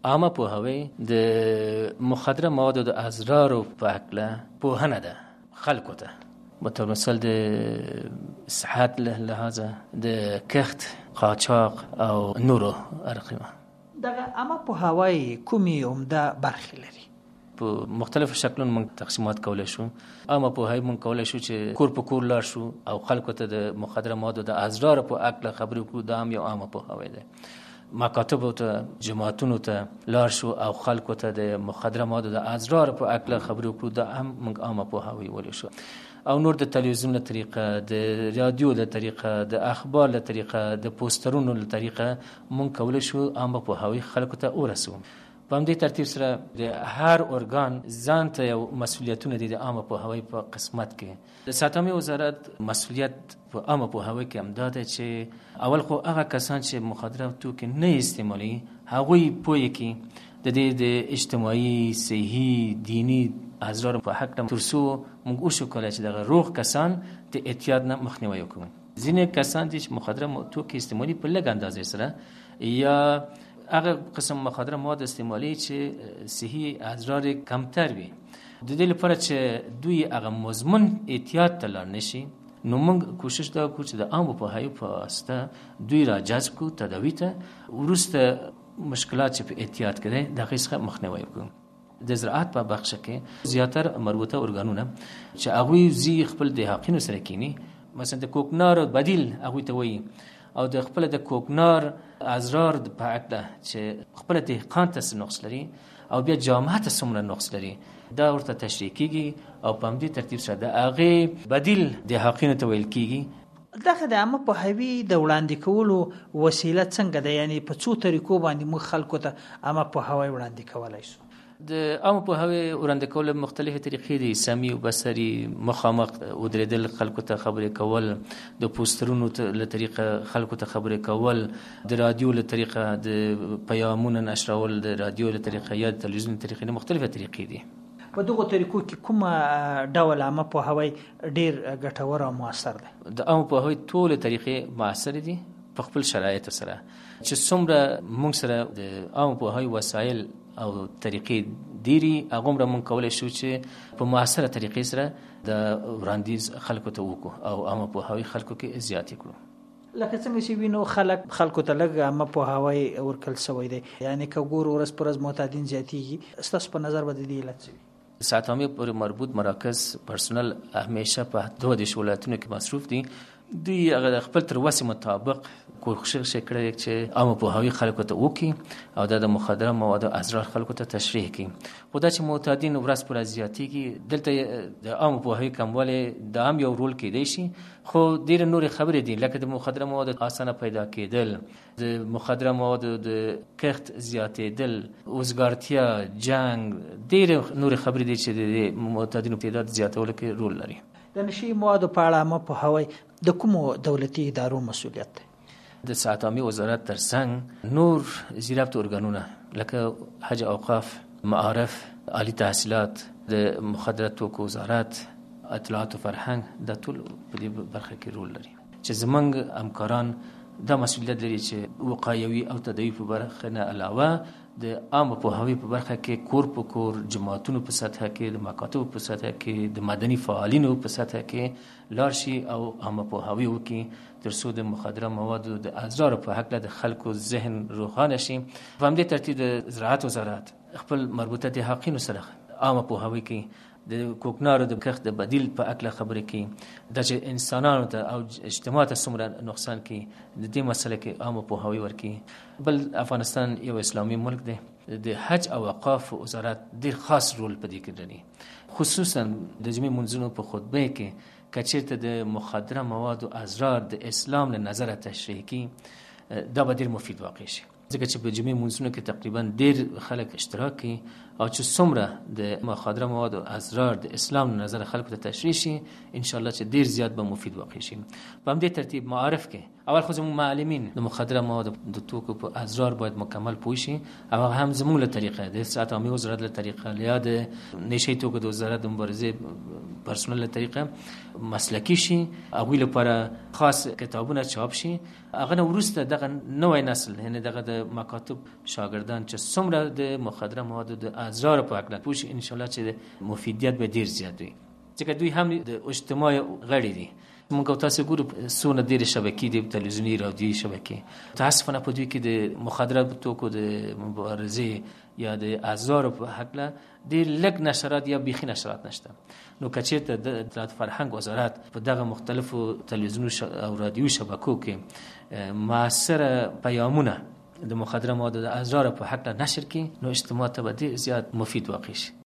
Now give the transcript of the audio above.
عامه پوهاوی د مخدره موادو د اضرارو په اړه پوهنه ده خلکو ته، بطور مثال د صحت له لحاظه د کښت، قاچاق او نورو ارقامه. دغه عامه پوهاوی کومې عمده برخې لري؟ په مختلفو شکلونو موږ تقسیمات کولی شو. عامه پوهاوی موږ کولی شو چې کور په کور لاړ شو او خلکو ته د مخدره موادو د اضرار په اړه خبرې وکړو. دا هم یو عامه پوهاوی دی. مکاتبو ته، جماعتونو ته لاړ شو او خلکو ته د مخدره موادو د اضرار په اړه خبرې وکړو. دا هم موږ عامه پوهاوی ویلی شو. او نور د تلویزیون له طریقه، د رادیو له طریقه، د اخبار له طریقه، د پوسټرونو له طریقه موږ کولی شو عامه پوهاوی خلکو ته ورسوو. په همدې ترتیب سره د هر ارګان ځان ته یو مسؤلیتونه دي د عامه پوهاوی په قسمت کې. د ساتنې وزارت مسؤلیت په عامه پوهاوی کې هم دا دی چې اول خو هغه کسان چې مخدره توکي نه استعمالوي هغوی پوه کړي د دې د اجتماعي، صحي، دینی اضرار په حق تر څو موږ وشو کولای چې دغه روغ کسان د اعتیاد نه مخنیوي وکړو. ځینې کسان چې مخدره توکي استعمالي په لږ اندازې سره یا هغه قسم مخدره مواد استعمالي چې صحي اضرار کمتر وي، د دې لپاره چې دوی هغه مزمن اعتیاد ته لاړ نشي، نو موږ کوشش دا وکړو چې د عامه پوهاوي په واسطه دوی را جذب کړو تداوي ته، وروسته مشکلات چې په اعتیاد کې دي دغه څخه مخنیوي وکړو. د زراعت په بخش کې زیاتره مربوطه ارګانونه چې هغوی زی خپل د حقینو سره کینی، مثلا د کوکنار بدیل هغوی ته وایي او د خپل د کوکنار اضرار په اړه چې خپل دهقان ته نقص لري او بیا جامعه ته څومره نقص لري دا ورته تشریح کیږي او په همدې ترتیب سره د هغې بدیل د حقینو ته ویل کیږي. دغه د عامه پوهاوي د وړاندې کولو وسیله څنګه ده؟ یعنی په څو طریقو باندې موږ خلکو ته عامه پوهاوی وړاندې کولی شو؟ د عامه پوهاوی وړاندې کول مختلفې طریقې دي. سمعي او بصري، مخامخ ودرېدل، خلکو ته خبرې کول، د پوسټرونو له طریقه خلکو ته خبرې کول، د رادیو له طریقه د پیامونو نشرول، د رادیو له طریقه یا د تلویزیون له طریقې، مختلفې طریقې دي. په دغو طریقو کې کومه ډول عامه پوهاوی ډیر ګټور او موثر دی؟ د عامه پوهاوی ټول طریقې موثر دي په خپل شرایط سره چې څومره موږ سره د عامه پوهاوی وسایل او طریقې ډیری هغه موږ کولی شو چې په موثره طریقې سره د وړاندیز خلکو ته وکړو او عامه پوهاوی خلکو کې زیات کړو. لکه څنګه چې وینو خلکو ته لږ عامه پوهاوی ورکړل شوی دی، یعنی که ګورو ورځ پر ورځ معتادین زیاتېږي، ستاسو په نظر به د دې علت څه وي؟ ساتنې پورې مربوط مراکز پرسونل همیشه په 22 ولایتونو کې مصروف دي. دوی هغه خپل تر وسې مطابق کوشش کړی چې عامه پوهاوی خلکو ته وکړي او د مخدره موادو اضرار خلکو ته تشریح کړي. خو دا چې معتادین ورځ پر ورځ زیاتېږي، دلته د عامه پوهاوی کموالی دا هم یو رول کېدی شي، خو ډېرې نورې خبرې دي لکه د مخدره موادو اسانه پیدا کېدل، د مخدره موادو د کښت زیاتېدل، وزګارتیا، جنګ، ډېرې نورې خبرې دي چې د معتادینو تعداد زیاتولو کې رول لري. د نشي موادو په اړه عامه پوهاوی د کومو دولتي ادارو مسؤلیت دی؟ د ساتنې وزارت ترڅنګ نور زیربط ارګانونه لکه حج اوقاف، معارف، عالی تحصیلات، د مخدره توکو وزارت، اطلاعات او فرهنګ دا ټول په دې برخه کې رول لري چې زمونږ همکاران دا مسؤلیت لري چې وقایوي او تداوي په برخه نه علاوه د عامه پوهاوي په برخه کې کور په کور، جماعتونو په سطح کې، د مکاتبو په سطح کې، د مدني فعالینو په سطح کې لاړ شي او عامه پوهاوی وکړي تر څو د مخدره موادو د اضرار په حق د خلکو ذهن روښانه شي. په همدې ترتیب د زراعت وزارت خپل مربوطه د حقینو سره عامه پوهاوی کوي، د کوکنارو د کښت د بدیل په اړه خبرې کوي، دا چې انسانانو ته او اجتماع ته څومره نقصان کوي د دې مسله کې عامه پوهاوی ورکړي. بل افغانستان یو اسلامي ملک دی، د حج او اوقاف وزارت ډېر خاص رول په دې کې لري، خصوصا د جمعې منځونو په خطبه کې که چېرته د مخدره موادو اضرار د اسلام له نظره تشریح کړي دا به ډېر مفید واقع شي، ځکه چې په جمعې منځونو کې تقریبا ډېر خلک اشتراک کوي او چې څومره د مخدره مواد او اسرار د اسلام نظر خلکو ته تشریح شي ان شاء الله چې ډیر زیات به مفید واقع شي. په همدې ترتیب معارف کې اول خو زموږ معلمین د مخدره مواد د توکو په اسرار باید مکمل پوه شي او هم زموږ له طریقه د ساعت عامه وزارت له طریقه یا د نشي توکو د وزارت د مبارزه پرسونل له طریقه مسلکی شي، هغوی لپاره خاص کتابونه چاپ شي. هغه وروسته دغه نوې نسل یعنی دغه د مکاتب شاګردان چې څومره د مخدره مواد د اسرار په اړه پوه شي ان شاء الله چې مفیدیت به ډیر زیات وي، ځکه دوی هم د اجتماع غړي دي. موږ تاسو ګورو سونه ډیر شبکې دي، تلویزیونی رادیوي شبکې، تاسفانه په دوی کې د مخدره توکو د مبارزه یا د اسرار په اړه ډیر لږ نشرات یا بیخي نشرات نشته. نو کچېته د اطلاعات فرهنګ وزارت په دغه مختلفو تلویزیوني او رادیوي شبکو کې معاصر پیامونه د مخدره مواد د اسرار په اړه نشر کړي، نو اجتماع ته به ډیر زیات مفید واقع شي.